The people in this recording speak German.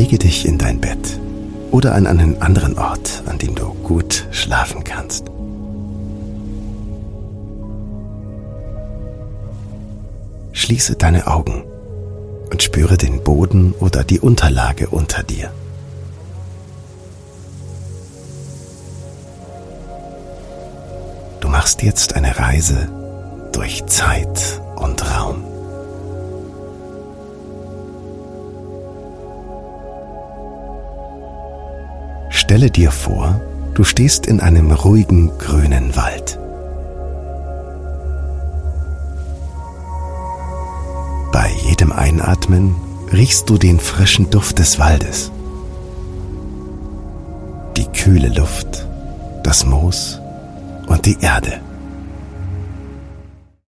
Lege dich in dein Bett oder an einen anderen Ort, an dem du gut schlafen kannst. Schließe deine Augen und spüre den Boden oder die Unterlage unter dir. Du machst jetzt eine Reise durch Zeit und Raum. Stelle dir vor, du stehst in einem ruhigen grünen Wald. Bei jedem Einatmen riechst du den frischen Duft des Waldes. Die kühle Luft, das Moos und die Erde.